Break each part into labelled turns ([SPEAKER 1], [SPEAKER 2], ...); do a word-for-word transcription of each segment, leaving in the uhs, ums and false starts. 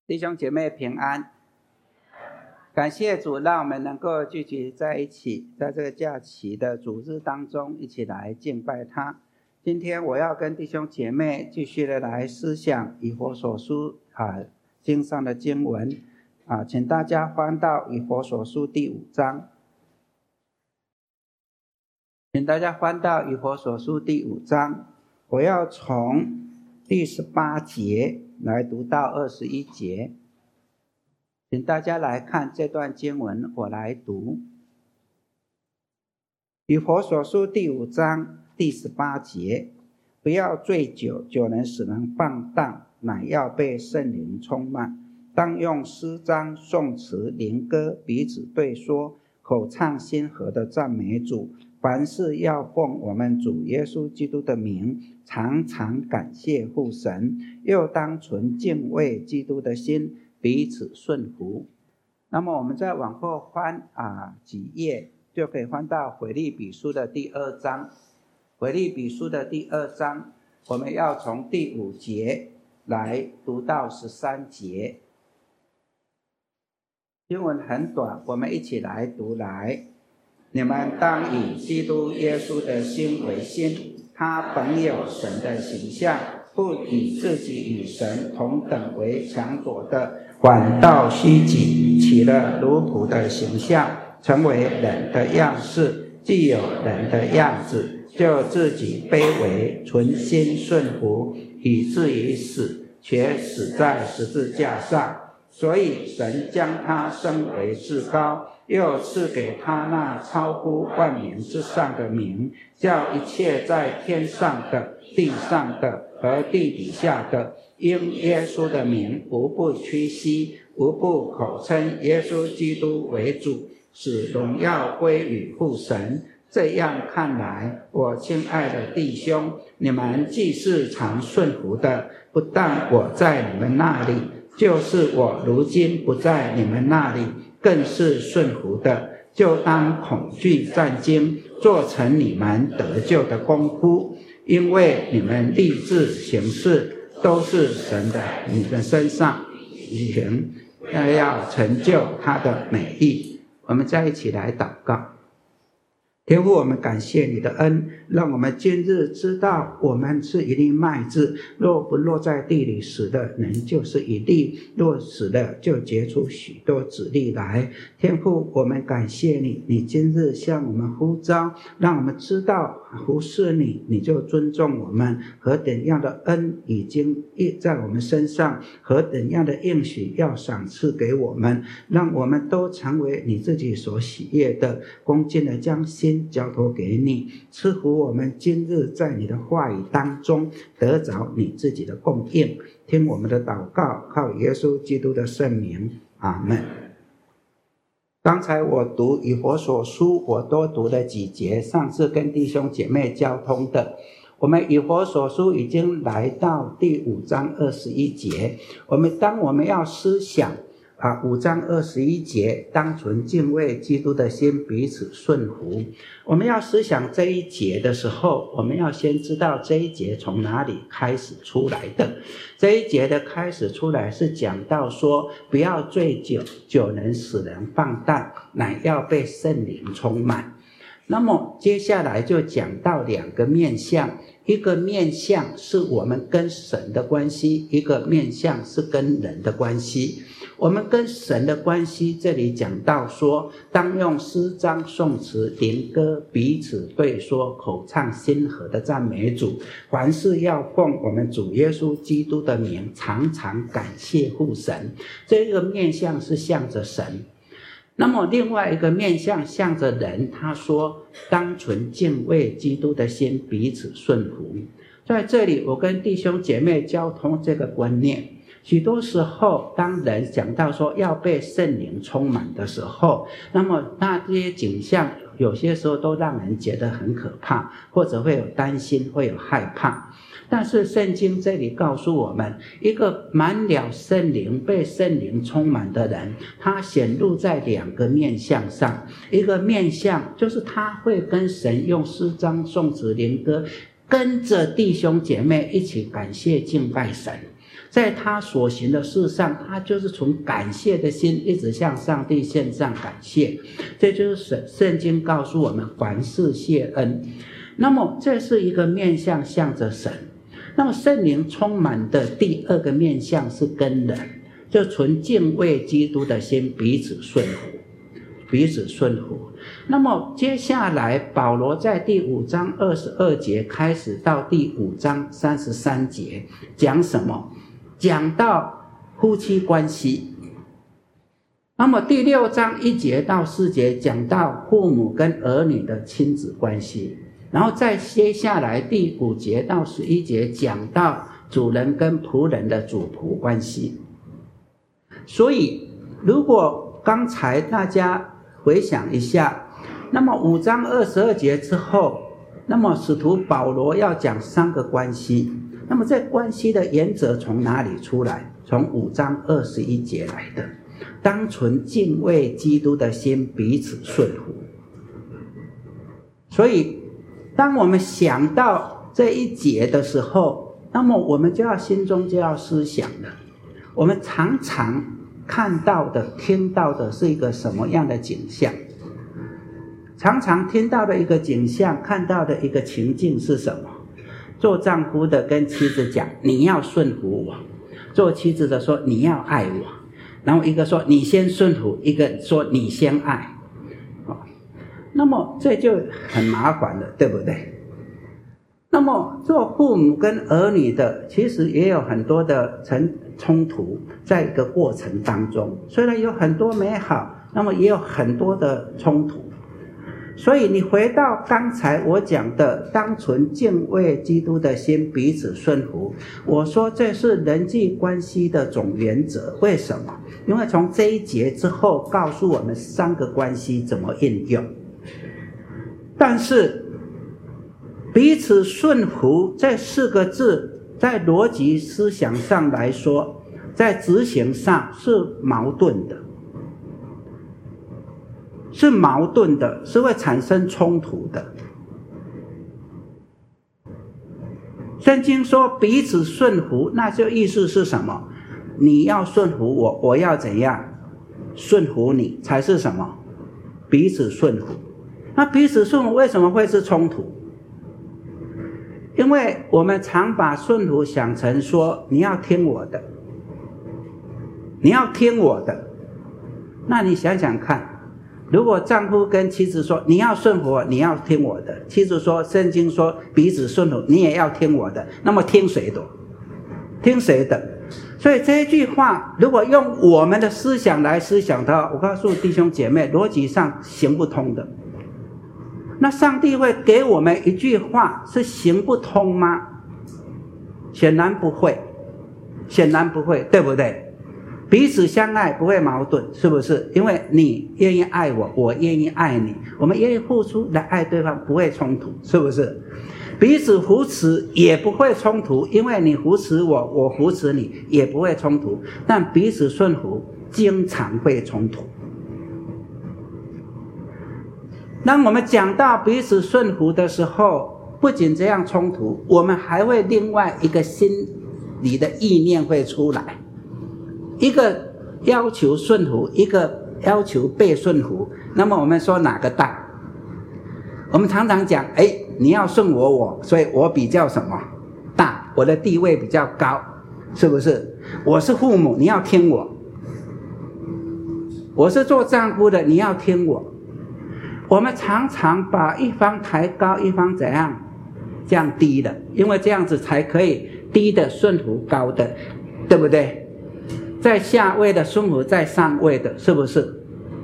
[SPEAKER 1] 弟兄姐妹平安，感谢主，让我们能够聚集在一起，在这个假期的主日当中，一起来敬拜他。今天我要跟弟兄姐妹继续的来思想以弗所书啊经上的经文啊，请大家翻到以弗所书第五章，请大家翻到以弗所书第五章，我要从第十八节来读到二十一节，请大家来看这段经文，我来读。以弗所书第五章第十八节，不要醉酒，酒能使人放荡，乃要被圣灵充满。当用诗章、颂词、灵歌彼此对说，口唱心和的赞美主。凡事要奉我们主耶稣基督的名，常常感谢父神，又当存敬畏基督的心，彼此顺服。那么我们再往后翻啊几页，就可以翻到腓立比书的第二章。腓立比书的第二章，我们要从第五节来读到十三节。经文很短，我们一起来读来。你们当以基督耶稣的心为心，他本有神的形象，不以自己与神同等为强夺的，反倒虚己，起了奴仆的形象，成为人的样式。既有人的样子，就自己卑微，存心顺服，以至于死，且死在十字架上。所以神将他升为至高，又赐给他那超乎万名之上的名，叫一切在天上的、地上的和地底下的，因耶稣的名无不屈膝，无不口称耶稣基督为主，使荣耀归于父神。这样看来，我亲爱的弟兄，你们既是常顺服的，不但我在你们那里，就是我如今不在你们那里，更是顺服的，就当恐惧战惊，做成你们得救的功夫，因为你们立志行事，都是神的你的身上行，要成就他的美意。我们再一起来祷告。天父，我们感谢你的恩，让我们今日知道我们是一粒麦子，若不落在地里死的，人就是一粒，若死了就结出许多子粒来。天父，我们感谢你，你今日向我们呼召，让我们知道服侍你，你就尊重我们，何等样的恩已经在我们身上，何等样的应许要赏赐给我们，让我们都成为你自己所喜悦的，恭敬的将心交托给你，赐福我们今日在你的话语当中得着你自己的供应。听我们的祷告，靠耶稣基督的圣名，阿们。刚才我读以弗所书，我多读了几节，上次跟弟兄姐妹交通的。我们以弗所书已经来到第五章二十一节，我们当我们要思想啊，五章二十一节，当存敬畏基督的心，彼此顺服。我们要思想这一节的时候，我们要先知道这一节从哪里开始出来的。这一节的开始出来是讲到说，不要醉酒，酒能使人放荡，乃要被圣灵充满。那么接下来就讲到两个面向，一个面向是我们跟神的关系，一个面向是跟人的关系。我们跟神的关系，这里讲到说，当用诗章、颂词、灵歌彼此对说，口唱心和的赞美主。凡事要奉我们主耶稣基督的名，常常感谢父神。这个面向是向着神。那么另外一个面向向着人，他说当存敬畏基督的心，彼此顺服。在这里我跟弟兄姐妹交通这个观念，许多时候当人讲到说要被圣灵充满的时候，那么那这些景象有些时候都让人觉得很可怕，或者会有担心，会有害怕。但是圣经这里告诉我们，一个满了圣灵、被圣灵充满的人，他显露在两个面向上。一个面向就是他会跟神用诗章、颂词、灵歌，跟着弟兄姐妹一起感谢敬拜神。 在他所行的事上，他就是从感谢的心一直向上帝献上感谢。这就是圣经告诉我们凡事谢恩。那么这是一个面向向着神。那么圣灵充满的第二个面向是跟人，就存敬畏基督的心，彼此顺服，彼此顺服。那么接下来保罗在第五章二十二节开始到第五章三十三节讲什么？讲到夫妻关系。那么第六章一节到四节讲到父母跟儿女的亲子关系。然后再接下来第五节到十一节讲到主人跟仆人的主仆关系。所以如果刚才大家回想一下，那么五章二十二节之后，那么使徒保罗要讲三个关系。那么这关系的原则从哪里出来？从五章二十一节来的，当存敬畏基督的心，彼此顺服。所以当我们想到这一节的时候，那么我们就要心中就要思想了，我们常常看到的听到的是一个什么样的景象？常常听到的一个景象，看到的一个情境是什么？做丈夫的跟妻子讲你要顺服我，做妻子的说你要爱我，然后一个说你先顺服，一个说你先爱。那么这就很麻烦了，对不对？那么做父母跟儿女的其实也有很多的冲突，在一个过程当中，虽然有很多美好，那么也有很多的冲突。所以你回到刚才我讲的当存敬畏基督的心，彼此顺服，我说这是人际关系的总原则。为什么？因为从这一节之后告诉我们三个关系怎么运用。但是彼此顺服这四个字在逻辑思想上来说，在执行上是矛盾的，是矛盾的，是会产生冲突的。圣经说彼此顺服，那就意思是什么？你要顺服我，我要怎样顺服你，才是什么？彼此顺服。那彼此顺服为什么会是冲突？因为我们常把顺服想成说你要听我的，你要听我的。那你想想看，如果丈夫跟妻子说你要顺服我，你要听我的，妻子说圣经说彼此顺服，你也要听我的，那么听谁的？听谁的？所以这一句话如果用我们的思想来思想的话，我告诉弟兄姐妹，逻辑上行不通的。那上帝会给我们一句话是行不通吗？显然不会，显然不会，对不对？彼此相爱不会矛盾，是不是？因为你愿意爱我，我愿意爱你，我们愿意付出来爱对方，不会冲突，是不是？彼此扶持也不会冲突，因为你扶持我，我扶持你，也不会冲突。但彼此顺服经常会冲突。当我们讲到彼此顺服的时候，不仅这样冲突，我们还会另外一个心理的意念会出来，一个要求顺服，一个要求被顺服。那么我们说哪个大？我们常常讲，哎，你要顺我我，所以我比较什么大，我的地位比较高，是不是？我是父母，你要听我；我是做丈夫的，你要听我。我们常常把一方抬高，一方怎样降低的，因为这样子才可以低的顺服高的，对不对？在下位的顺服在上位的，是不是？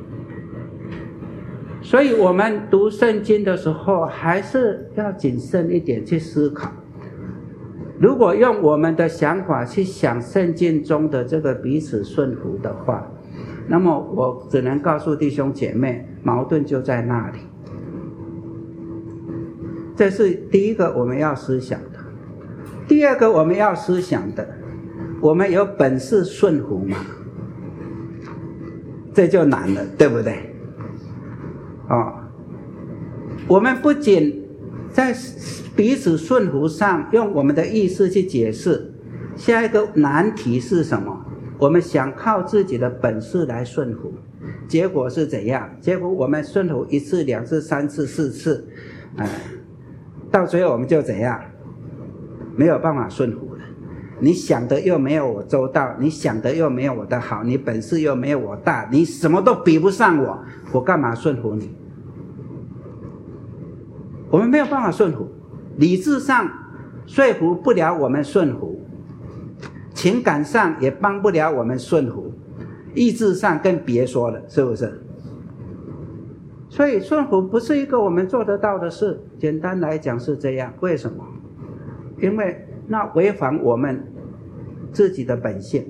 [SPEAKER 1] 所以我们读圣经的时候还是要谨慎一点去思考。如果用我们的想法去想圣经中的这个彼此顺服的话，那么我只能告诉弟兄姐妹，矛盾就在那里。这是第一个我们要思想的。第二个我们要思想的，我们有本事顺服吗？这就难了，对不对？哦，我们不仅在彼此顺服上用我们的意识去解释， 下一个难题是什么？我们想靠自己的本事来顺服，结果是怎样？结果我们顺服一次、两次、三次、四次，哎，到最后我们就怎样？没有办法顺服了。你想的又没有我周到，你想的又没有我的好，你本事又没有我大，你什么都比不上我，我干嘛顺服你？我们没有办法顺服，理智上说服不了我们顺服，情感上也帮不了我们顺服，意志上更别说了，是不是？所以顺服不是一个我们做得到的事，简单来讲是这样。为什么？因为那违反我们自己的本性，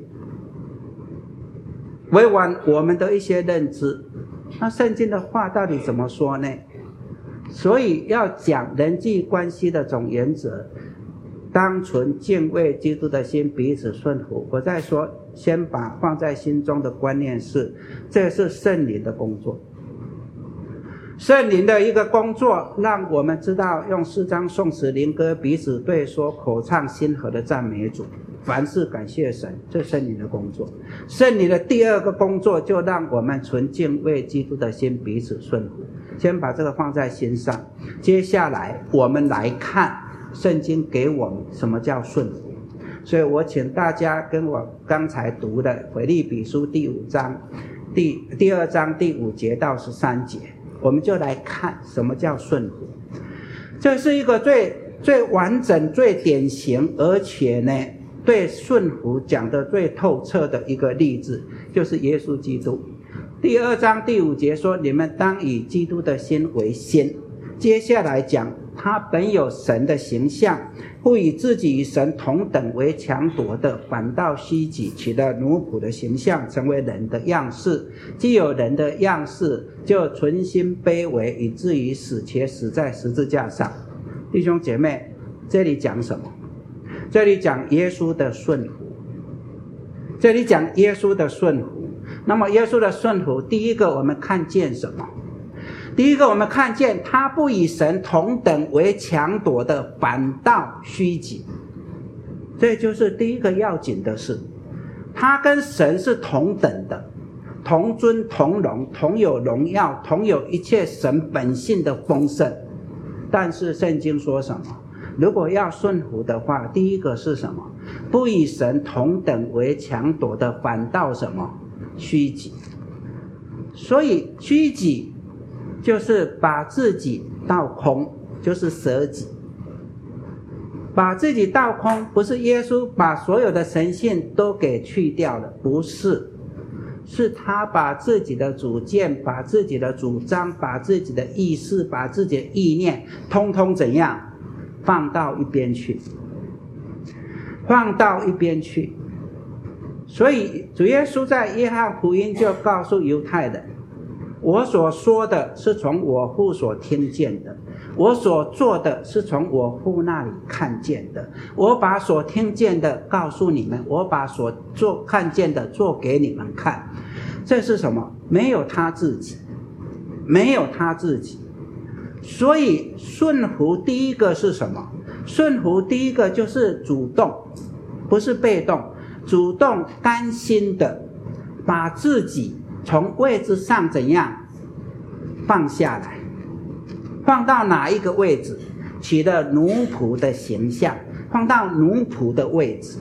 [SPEAKER 1] 违反我们的一些认知。那圣经的话到底怎么说呢？所以要讲人际关系的总原则，当存敬畏基督的心，彼此顺服。我再说，先把放在心中的观念是，这是圣灵的工作。圣灵的一个工作，让我们知道用诗章、颂词、灵歌彼此对说，口唱心和的赞美主，凡事感谢神，这是圣灵的工作。圣灵的第二个工作，就让我们存敬畏基督的心，彼此顺服。先把这个放在心上，接下来我们来看圣经给我们什么叫顺服。所以我请大家跟我刚才读的腓立比书第五章第第二章第五节到十三节，我们就来看什么叫顺服。这是一个最最完整、最典型，而且呢对顺服讲得最透彻的一个例子，就是耶稣基督。第二章第五节说，你们当以基督的心为心。接下来讲，他本有神的形象，不以自己与神同等为强夺的，反倒虚己，取了奴仆的形象，成为人的样式。既有人的样式，就存心卑微，以至于死，且死在十字架上。弟兄姐妹，这里讲什么？这里讲耶稣的顺服。这里讲耶稣的顺服。那么耶稣的顺服，第一个我们看见什么？第一个我们看见他不以神同等为强夺的，反倒虚己。这就是第一个要紧的事。他跟神是同等的，同尊同荣，同有荣耀，同有一切神本性的丰盛。但是圣经说什么？如果要顺服的话，第一个是什么？不以神同等为强夺的，反倒什么？虚己。所以虚己就是把自己倒空，就是舍己。把自己倒空，不是耶稣把所有的神性都给去掉了，不是，是他把自己的主见，把自己的主张，把自己的意识，把自己的意念，通通怎样放到一边去，放到一边去。所以主耶稣在约翰福音就告诉犹太人，我所说的是从我父所听见的，我所做的是从我父那里看见的，我把所听见的告诉你们，我把所做看见的做给你们看。这是什么？没有他自己，没有他自己。所以顺服第一个是什么？顺服第一个就是主动，不是被动，主动甘心的把自己从位置上怎样放下来，放到哪一个位置？取了奴仆的形象，放到奴仆的位置，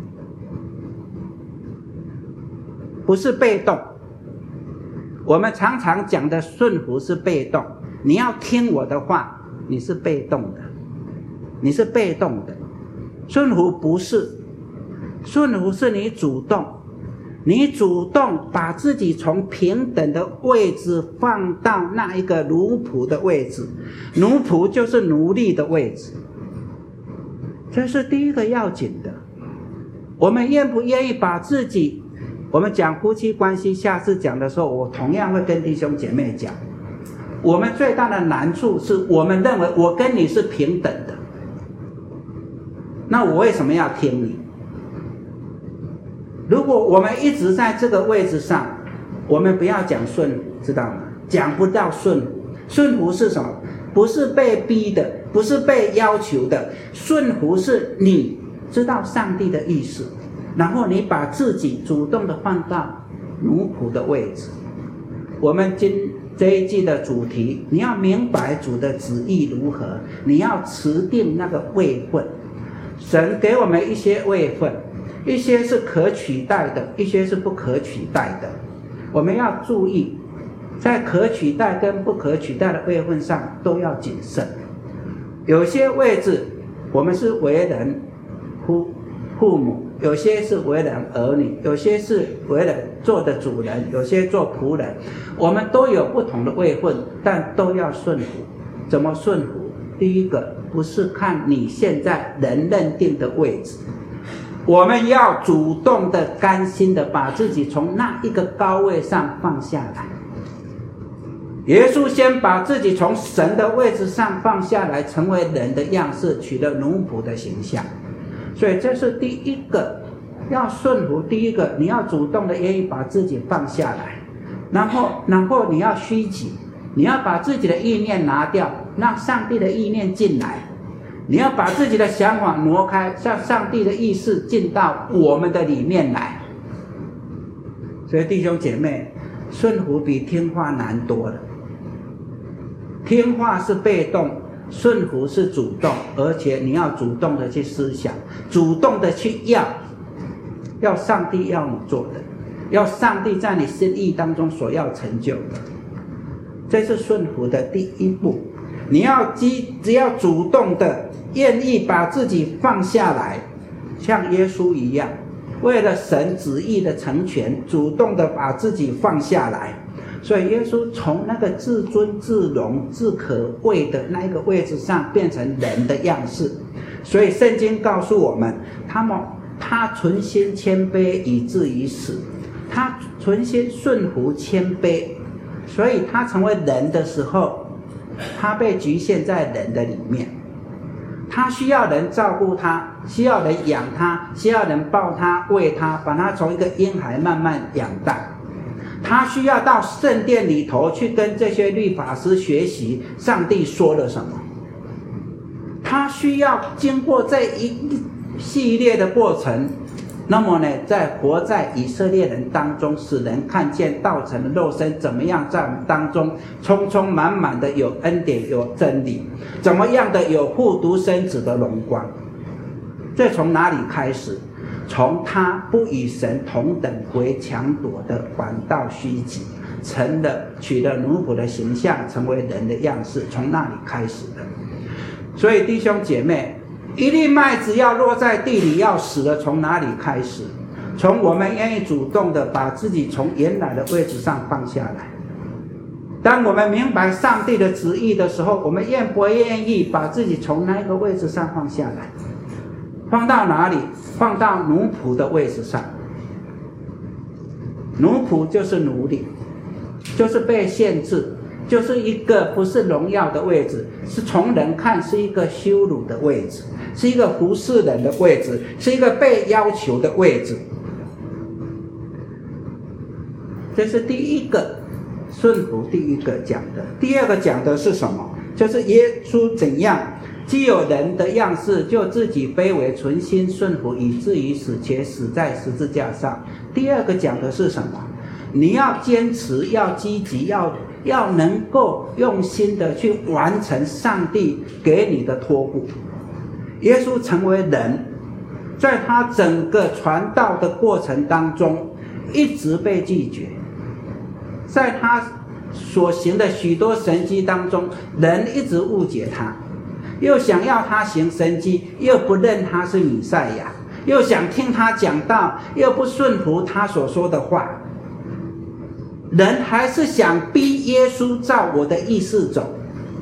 [SPEAKER 1] 不是被动。我们常常讲的顺服是被动，你要听我的话，你是被动的，你是被动的。顺服不是，顺服是你主动，你主动把自己从平等的位置放到那一个奴仆的位置，奴仆就是奴隶的位置。这是第一个要紧的。我们愿不愿意把自己，我们讲夫妻关系，下次讲的时候我同样会跟弟兄姐妹讲，我们最大的难处是我们认为我跟你是平等的，那我为什么要听你？如果我们一直在这个位置上，我们不要讲顺服，知道吗？讲不到顺服。顺服是什么？不是被逼的，不是被要求的。顺服是你知道上帝的意思，然后你把自己主动的放到奴仆的位置。我们今这一季的主题，你要明白主的旨意如何，你要持定那个位分。神给我们一些位分，一些是可取代的，一些是不可取代的。我们要注意，在可取代跟不可取代的位分上都要谨慎。有些位置我们是为人父父母，有些是为人儿女，有些是为人做的主人，有些做仆人，我们都有不同的位分，但都要顺服。怎么顺服？第一个，不是看你现在人认定的位置，我们要主动的、甘心的把自己从那一个高位上放下来。耶稣先把自己从神的位置上放下来，成为人的样式，取了奴仆的形象。所以这是第一个要顺服。第一个，你要主动的愿意把自己放下来，然后然后你要虚己，你要把自己的意念拿掉，让上帝的意念进来。你要把自己的想法挪开，让上帝的意识进到我们的里面来。所以弟兄姐妹，顺服比听话难多了。听话是被动，顺服是主动，而且你要主动的去思想，主动的去要，要上帝要你做的，要上帝在你心意当中所要成就的。这是顺服的第一步。你要基只要主动的愿意把自己放下来，像耶稣一样，为了神旨意的成全，主动的把自己放下来。所以耶稣从那个自尊自荣自可畏的那一个位置上变成人的样式。所以圣经告诉我们，他们他存心谦卑以至于死，他存心顺服谦卑，所以他成为人的时候，他被局限在人的里面，他需要人照顾他，需要人养他，需要人抱他喂他，把他从一个婴孩慢慢养大。他需要到圣殿里头去跟这些律法师学习上帝说了什么，他需要经过这一系列的过程，那么呢，在活在以色列人当中，使人看见道成的肉身怎么样在当中充充满满的有恩典有真理，怎么样的有复独生子的荣光。这从哪里开始？从他不与神同等为强夺的反倒虚己，成了取了奴仆的形象，成为人的样式，从那里开始的。所以弟兄姐妹，一粒麦子要落在地里要死了，从哪里开始？从我们愿意主动的把自己从原来的位置上放下来。当我们明白上帝的旨意的时候，我们愿不愿意把自己从那个位置上放下来？放到哪里？放到奴仆的位置上。奴仆就是奴隶，就是被限制，就是一个不是荣耀的位置，是从人看是一个羞辱的位置，是一个服侍人的位置，是一个被要求的位置。这是第一个顺服，第一个讲的。第二个讲的是什么？就是耶稣怎样既有人的样式，就自己卑微，存心顺服，以至于死，且死在十字架上。第二个讲的是什么？你要坚持，要积极，要要能够用心的去完成上帝给你的托付。耶稣成为人，在他整个传道的过程当中，一直被拒绝。在他所行的许多神迹当中，人一直误解他，又想要他行神迹，又不认他是弥赛亚，又想听他讲道，又不顺服他所说的话。人还是想逼耶稣照我的意思走。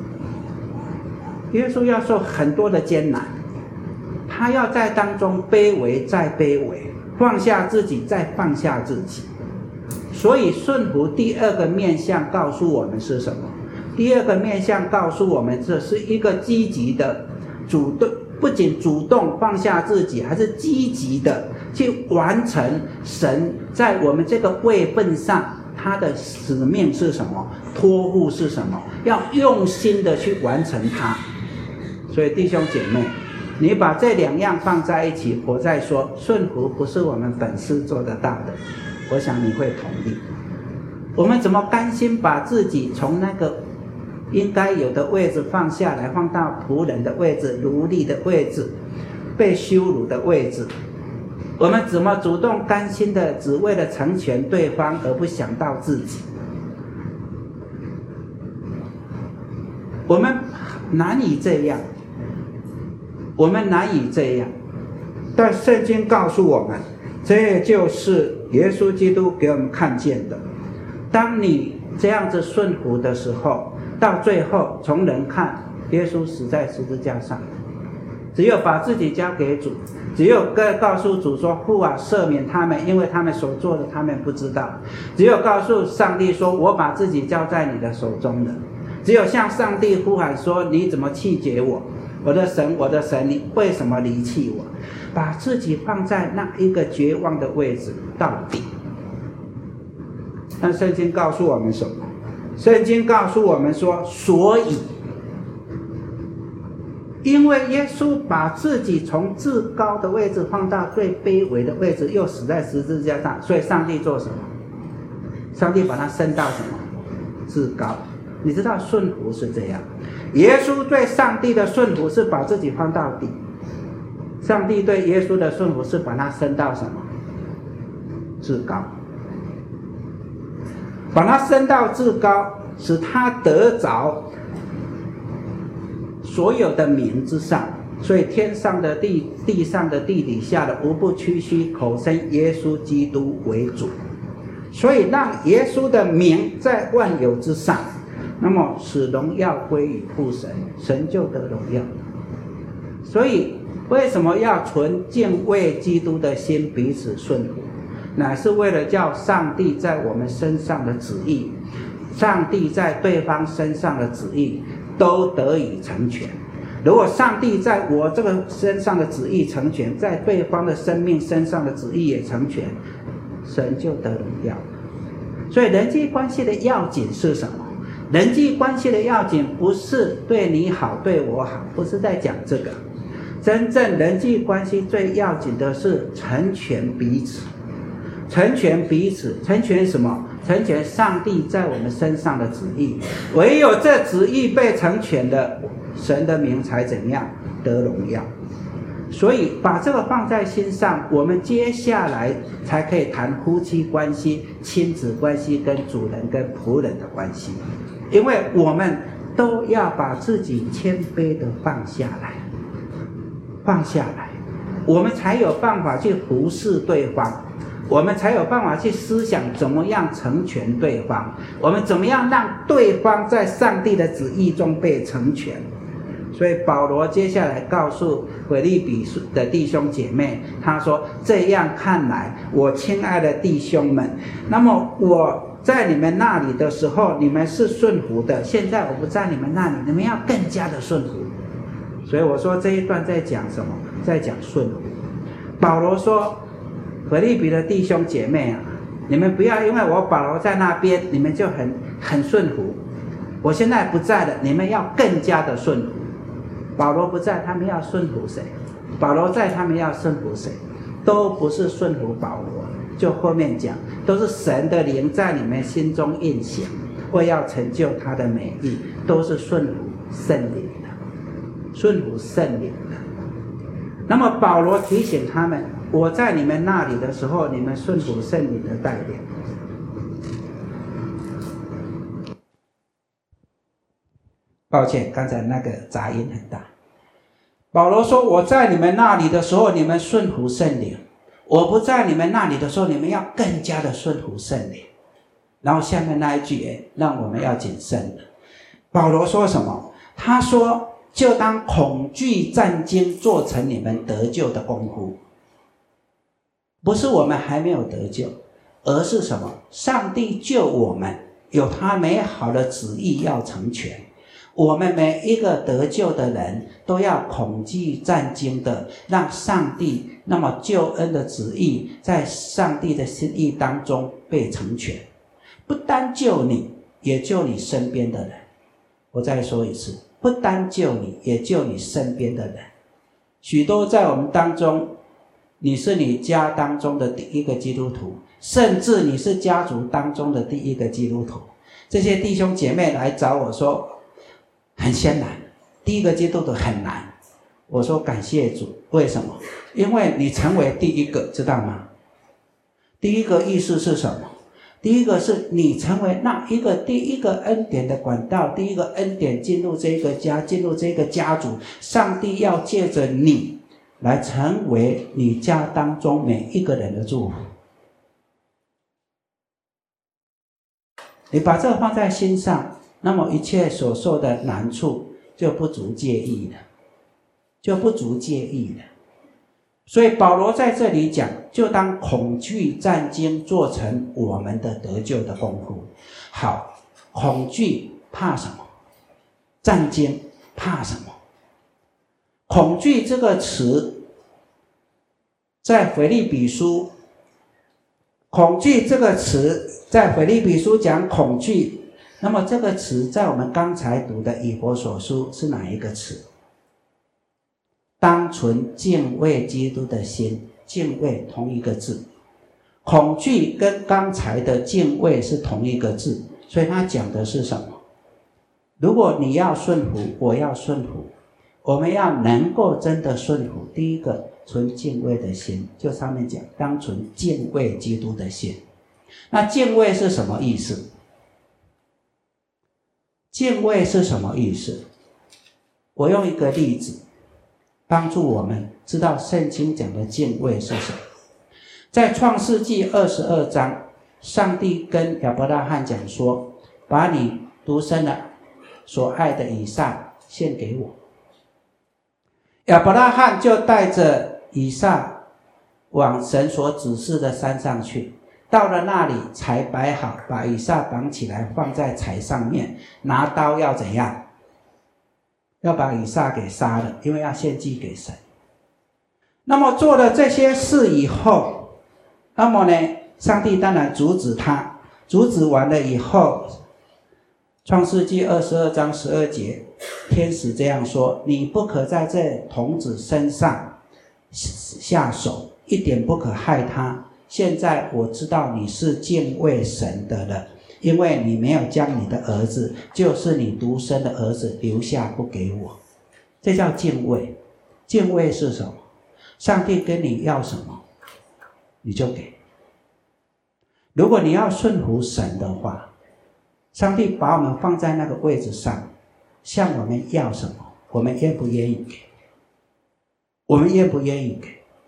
[SPEAKER 1] 耶稣要受很多的艰难，他要在当中卑微再卑微，放下自己再放下自己。所以顺服第二个面向告诉我们是什么？第二个面向告诉我们，这是一个积极的主动，不仅主动放下自己，还是积极的去完成神在我们这个位分上他的使命是什么，托付是什么，要用心的去完成它。所以弟兄姐妹， 你把这两样放在一起，我再说顺服不是我们本事做得到的，我想你会同意。我们怎么甘心把自己从那个应该有的位置放下来，放到仆人的位置、奴隶的位置、被羞辱的位置？我们怎么主动甘心的只为了成全对方而不想到自己？我们难以这样，我们难以这样，但圣经告诉我们，这就是耶稣基督给我们看见的。当你这样子顺服的时候，到最后从人看，耶稣死在十字架上，只有把自己交给主，只有告诉主说，父啊，赦免他们，因为他们所做的他们不知道。只有告诉上帝说，我把自己交在你的手中了。只有向上帝呼喊说，你怎么弃绝我？我的神，我的神，你为什么离弃我？把自己放在那一个绝望的位置到底。但圣经告诉我们什么？圣经告诉我们说，所以因为耶稣把自己从至高的位置放到最卑微的位置，又死在十字架上，所以上帝做什么？上帝把他升到什么？至高。你知道顺服是这样，耶稣对上帝的顺服是把自己放到底，上帝对耶稣的顺服是把他升到什么？至高。把他升到至高，使他得着所有的名之上，所以天上的地、地上的地底下的无不屈膝，口称耶稣基督为主。所以让耶稣的名在万有之上，那么使荣耀归于父神，神就得荣耀。所以为什么要存敬畏基督的心，彼此顺服？乃是为了叫上帝在我们身上的旨意，上帝在对方身上的旨意都得以成全。如果上帝在我这个身上的旨意成全，在对方的生命身上的旨意也成全，神就得荣耀。所以人际关系的要紧是什么？人际关系的要紧不是对你好对我好，不是在讲这个。真正人际关系最要紧的是成全彼此，成全彼此，成全什么？成全上帝在我们身上的旨意。唯有这旨意被成全的，神的名才怎样？得荣耀。所以把这个放在心上，我们接下来才可以谈夫妻关系、亲子关系跟主人跟仆人的关系。因为我们都要把自己谦卑的放下来，放下来，我们才有办法去服侍对方，我们才有办法去思想怎么样成全对方，我们怎么样让对方在上帝的旨意中被成全。所以保罗接下来告诉腓立比的弟兄姐妹，他说，这样看来，我亲爱的弟兄们，那么我在你们那里的时候，你们是顺服的，现在我不在你们那里，你们要更加的顺服。所以我说这一段在讲什么？在讲顺服。保罗说，腓立比的弟兄姐妹啊，你们不要因为我保罗在那边，你们就很很顺服，我现在不在了，你们要更加的顺服。保罗不在，他们要顺服谁？保罗在，他们要顺服谁？都不是顺服保罗，就后面讲，都是神的灵在你们心中运行，为要成就他的美意，都是顺服圣灵的，顺服圣灵的。那么保罗提醒他们，我在你们那里的时候，你们顺服圣灵的带领。抱歉，刚才那个杂音很大。保罗说，我在你们那里的时候，你们顺服圣灵，我不在你们那里的时候，你们要更加的顺服圣灵。然后下面那一句让我们要谨慎了。保罗说什么？他说，就当恐惧战惊做成你们得救的功夫。不是我们还没有得救，而是什么？上帝救我们，有他美好的旨意要成全。我们每一个得救的人都要恐惧战惊的，让上帝那么救恩的旨意在上帝的心意当中被成全。不单救你，也救你身边的人。我再说一次，不单救你，也救你身边的人。 许多在我们当中，你是你家当中的第一个基督徒，甚至你是家族当中的第一个基督徒。这些弟兄姐妹来找我说很艰难，第一个基督徒很难。我说感谢主，为什么？因为你成为第一个，知道吗？第一个意思是什么？第一个是你成为那一个第一个恩典的管道，第一个恩典进入这个家，进入这个家族，上帝要借着你来成为你家当中每一个人的祝福。你把这个放在心上，那么一切所受的难处就不足介意了，就不足介意了。所以保罗在这里讲，就当恐惧战惊做成我们的得救的功夫。好，恐惧怕什么？战惊怕什么？恐惧这个词在腓立比书，恐惧这个词在腓立比书讲恐惧，那么这个词在我们刚才读的以弗所书是哪一个词？当存敬畏基督的心，敬畏同一个字，恐惧跟刚才的敬畏是同一个字，所以他讲的是什么？如果你要顺服，我要顺服，我们要能够真的顺服，第一个存敬畏的心，就上面讲当存敬畏基督的心。那敬畏是什么意思？敬畏是什么意思？我用一个例子帮助我们知道圣经讲的敬畏是什么。在创世纪二十二章，上帝跟亚伯拉罕讲说，把你独生的所爱的以撒献给我。亚伯拉罕就带着以撒往神所指示的山上去，到了那里才摆好，把以撒绑起来放在柴上面，拿刀要怎样？要把以撒给杀了，因为要献祭给神。那么做了这些事以后，那么呢，上帝当然阻止他，阻止完了以后，创世纪二十二章十二节，天使这样说，你不可在这童子身上下手，一点不可害他。现在我知道你是敬畏神的了，因为你没有将你的儿子，就是你独生的儿子留下不给我。这叫敬畏。敬畏是什么？上帝跟你要什么你就给。如果你要顺服神的话，上帝把我们放在那个位置上，向我们要什么，我们愿不愿意给？我们愿不愿意给？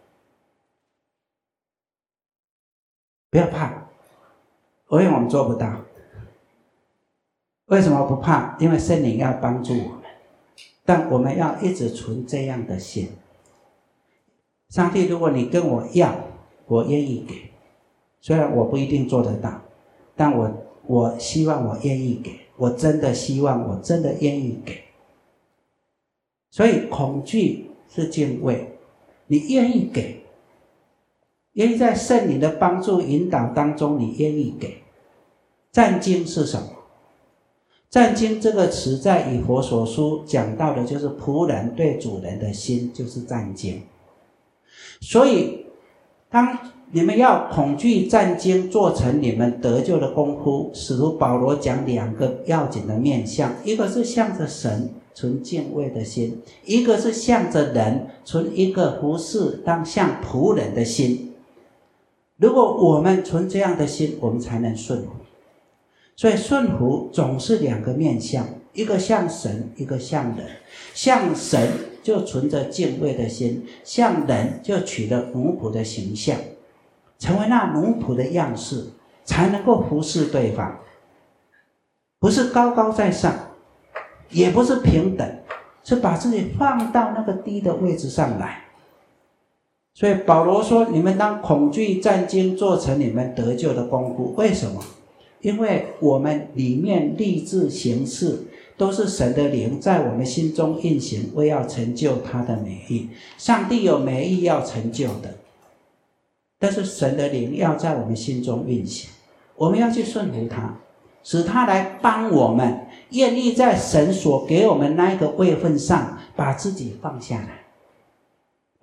[SPEAKER 1] 不要怕，因为我们做不到。为什么不怕？因为圣灵要帮助我们，但我们要一直存这样的心。上帝，如果你跟我要，我愿意给，虽然我不一定做得到，但我我希望我愿意给，我真的希望我真的愿意给。所以恐惧是敬畏，你愿意给，愿意在圣灵的帮助引导当中，你愿意给。战惊是什么？战惊这个词在以弗所书讲到的就是仆人对主人的心，就是战惊。所以当你们要恐惧战惊做成你们得救的功夫，使徒保罗讲两个要紧的面向，一个是向着神存敬畏的心，一个是向着人存一个服侍当像仆人的心。如果我们存这样的心，我们才能顺服。所以顺服总是两个面向，一个向神，一个向人。向神就存着敬畏的心，向人就取了奴仆的形象，成为那奴仆的样式，才能够服侍对方。不是高高在上，也不是平等，是把自己放到那个低的位置上来。所以保罗说，你们当恐惧战惊做成你们得救的功夫。为什么？因为我们里面立志行事都是神的灵在我们心中运行，为要成就他的美意。上帝有美意要成就的，但是神的灵要在我们心中运行，我们要去顺服他，使他来帮我们，愿意在神所给我们那一个位分上把自己放下来。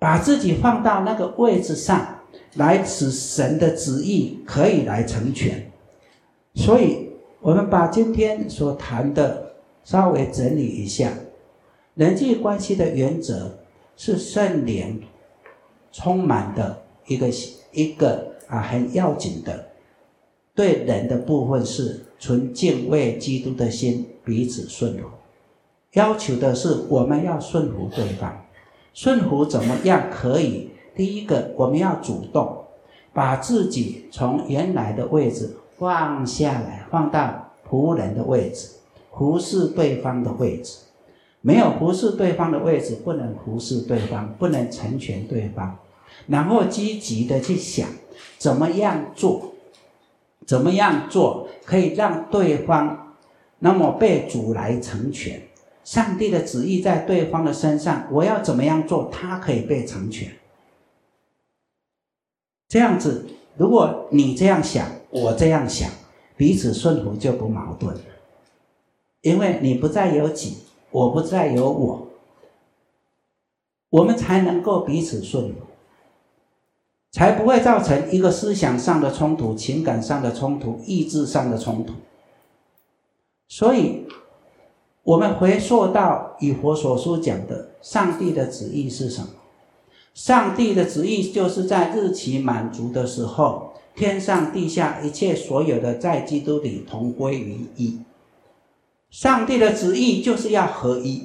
[SPEAKER 1] 把自己放到那个位置上，来使神的旨意可以来成全。所以我们把今天所谈的稍微整理一下。人际关系的原则是圣灵充满的一个一个啊很要紧的。对人的部分是存敬畏基督的心，彼此顺服。要求的是我们要顺服对方。顺服怎么样可以？第一个，我们要主动把自己从原来的位置放下来，放到仆人的位置，服侍对方的位置。没有服侍对方的位置，不能服侍对方，不能成全对方。然后积极的去想怎么样做，怎么样做可以让对方那么被主来成全。上帝的旨意在对方的身上，我要怎么样做他可以被成全。这样子，如果你这样想，我这样想，彼此顺服就不矛盾了。因为你不再有己，我不再有我，我们才能够彼此顺服，才不会造成一个思想上的冲突、情感上的冲突、意志上的冲突。所以我们回溯到以弗所书讲的上帝的旨意是什么？上帝的旨意就是在日期满足的时候，天上地下一切所有的在基督里同归于一。上帝的旨意就是要合一。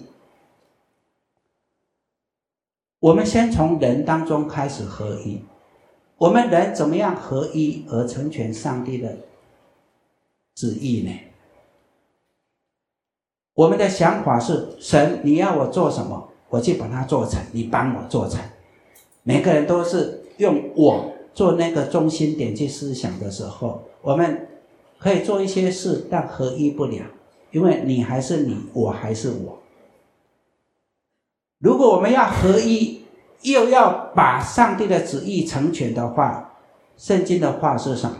[SPEAKER 1] 我们先从人当中开始合一。我们人怎么样合一而成全上帝的旨意呢？我们的想法是，神你要我做什么，我去把它做成，你帮我做成。每个人都是用我做那个中心点去思想的时候，我们可以做一些事，但合一不了，因为你还是你，我还是我。如果我们要合一，又要把上帝的旨意成全的话，圣经的话是什么？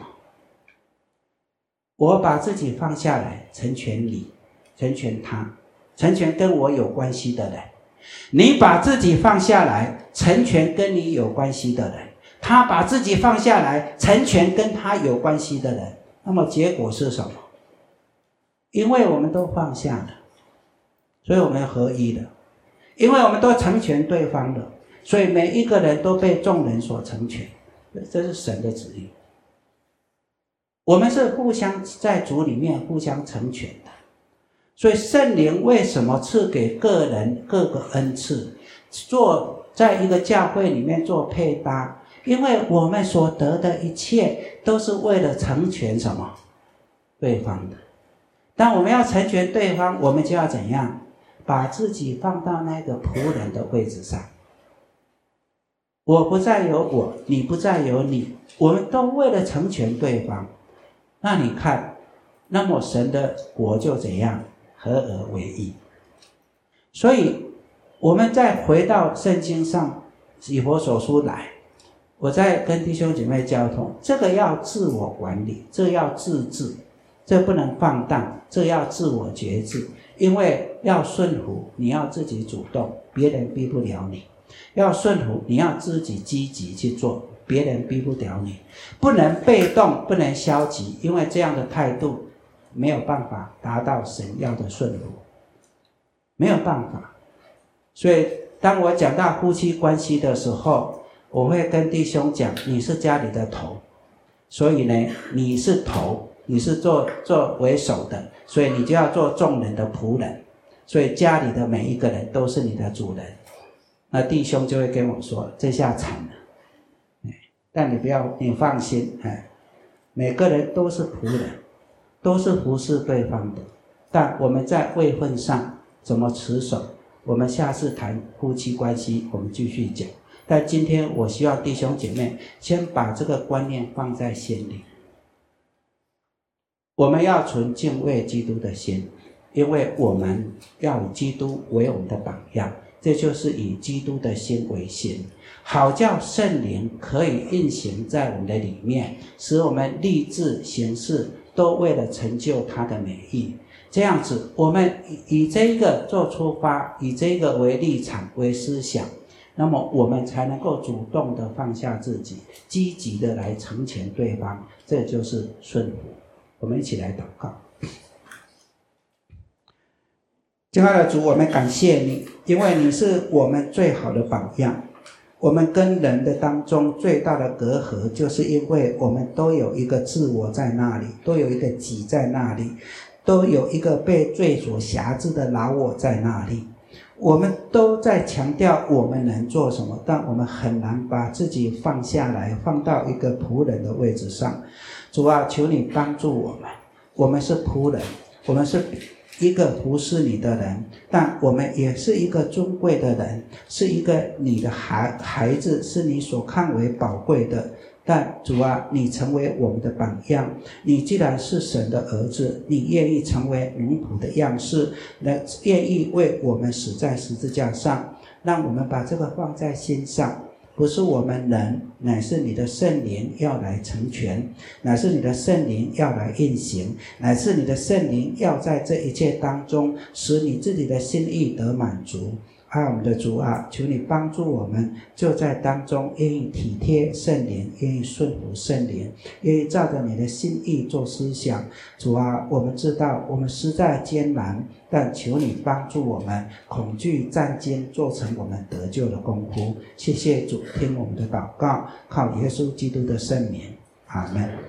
[SPEAKER 1] 我把自己放下来，成全你，成全他，成全跟我有关系的人。你把自己放下来，成全跟你有关系的人。他把自己放下来，成全跟他有关系的人。那么结果是什么？因为我们都放下了，所以我们合一了。因为我们都成全对方了，所以每一个人都被众人所成全。这是神的旨意。我们是互相在主里面互相成全的。所以圣灵为什么赐给个人各个恩赐，做在一个教会里面做配搭？因为我们所得的一切都是为了成全什么？对方的。当我们要成全对方，我们就要怎样？把自己放到那个仆人的位置上。我不再有我，你不再有你，我们都为了成全对方。那你看，那么神的国就怎样？合而为一。所以我们再回到圣经上以弗所书来，我再跟弟兄姐妹交通，这个要自我管理，这要自制，这不能放荡，这要自我节制。因为要顺服，你要自己主动，别人逼不了你。要顺服，你要自己积极去做，别人逼不了你。不能被动，不能消极，因为这样的态度没有办法达到神要的顺服，没有办法。所以当我讲到夫妻关系的时候，我会跟弟兄讲，你是家里的头，所以呢，你是头，你是做做为首的，所以你就要做众人的仆人。所以家里的每一个人都是你的主人。那弟兄就会跟我说，这下惨了。但你不要，你放心，每个人都是仆人，都是服侍对方的。但我们在位分上怎么持守，我们下次谈夫妻关系我们继续讲。但今天我希望弟兄姐妹先把这个观念放在心里。我们要存敬畏基督的心，因为我们要以基督为我们的榜样，这就是以基督的心为心，好叫圣灵可以运行在我们的里面，使我们立志行事都为了成就他的美意。这样子我们以这个做出发，以这个为立场为思想， 那么我们才能够主动的放下自己，积极的来成全对方，这就是顺服。我们一起来祷告。亲爱的主，我们感谢你，因为你是我们最好的榜样。我们跟人的当中最大的隔阂，就是因为我们都有一个自我在那里，都有一个己在那里，都有一个被罪所辖制的老我在那里。我们都在强调我们能做什么，但我们很难把自己放下来，放到一个仆人的位置上。主啊，求你帮助我们，我们是仆人，我们是一个服侍你的人，但我们也是一个尊贵的人，是一个你的孩孩子，是你所看为宝贵的。但主啊，你成为我们的榜样，你既然是神的儿子，你愿意成为奴仆的样式，愿意为我们死在十字架上，让我们把这个放在心上。不是我们人，乃是你的圣灵要来成全，乃是你的圣灵要来运行，乃是你的圣灵要在这一切当中使你自己的心意得满足。爱我们的主啊，求你帮助我们，就在当中愿意体贴圣灵，愿意顺服圣灵，愿意照着你的心意做思想。主啊，我们知道我们实在艰难，但求你帮助我们，恐惧战惊做成我们得救的功夫。谢谢主，听我们的祷告，靠耶稣基督的圣名，阿们。